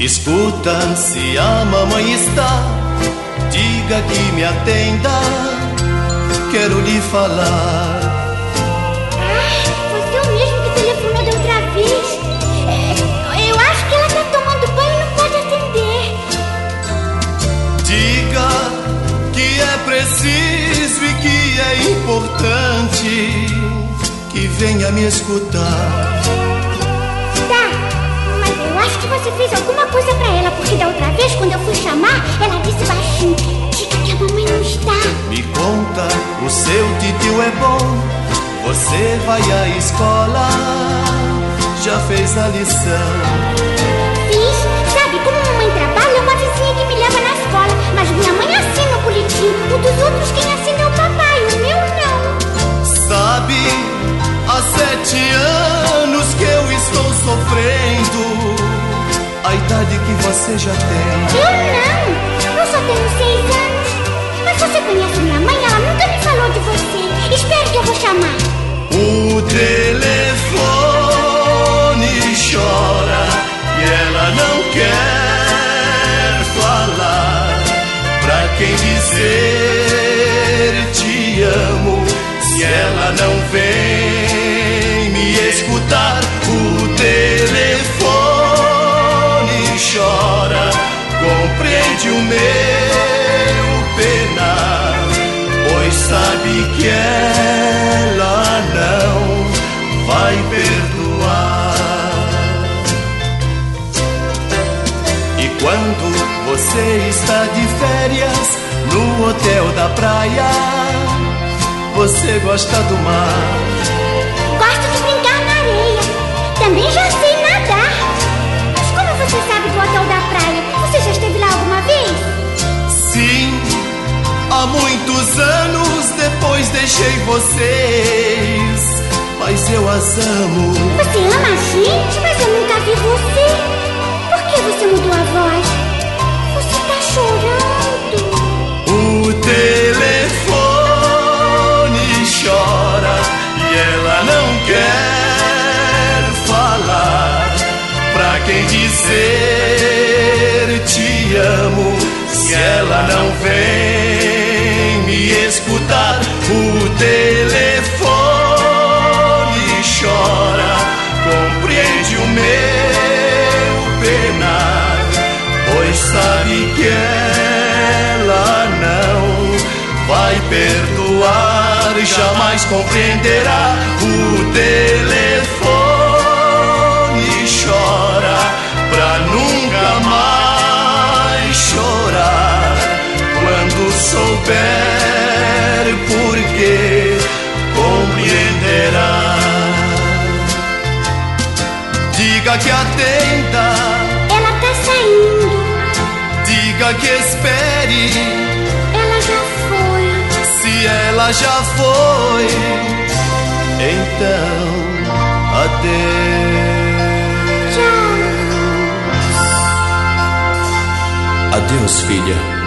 Escuta, se a mamãe está, diga que me atenda, quero lhe falar. Você é o mesmo que telefonou da outra vez? Eu acho que ela está tomando banho e não pode atender. Diga que é preciso e que é importante que venha me escutar. Eu acho que você fez alguma coisa pra ela, porque da outra vez, quando eu fui chamar, ela disse baixinho: diga que a mamãe não está. Me conta, o seu titio é bom, você vai à escola, já fez a lição? Fiz, sabe, como a mamãe trabalha, é uma vizinha que me leva na escola, mas minha mãe assina o boletim, o dos outros quem assina é o papai, o meu não. Sabe, há 7 anos que eu estou sofrendo a idade que você já tem. Eu só tenho 6 anos. Mas você conhece minha mãe? Ela nunca me falou de você. Espere que eu vou chamar. O telefone chora e ela não quer falar. Pra quem dizer te amo, se ela não vem me escutar. O telefone chora, compreende o meu penar, pois sabe que ela não vai perdoar. E quando você está de férias no hotel da praia, você gosta do mar? Gosto de brincar na areia, também já sei nadar. Mas como você sabe do hotel da praia? Você já esteve lá alguma vez? Sim, há muitos anos depois deixei vocês, mas eu as amo. Você ama a gente, mas eu nunca vi você. Por que você mudou a voz? Você tá chorando. O telefone chora e ela não quer falar. Pra quem dizer te amo, se ela não vem me escutar. O telefone chora, compreende o meu penar, pois sabe que ela não vai perdoar, jamais compreenderá. O telefone chora pra nunca mais chorar. Quando souber por que compreenderá. Diga que atenda, Ela tá saindo. diga que espere, Ela já foi. se ela já foi, então adeus. Tchau. Adeus, filha.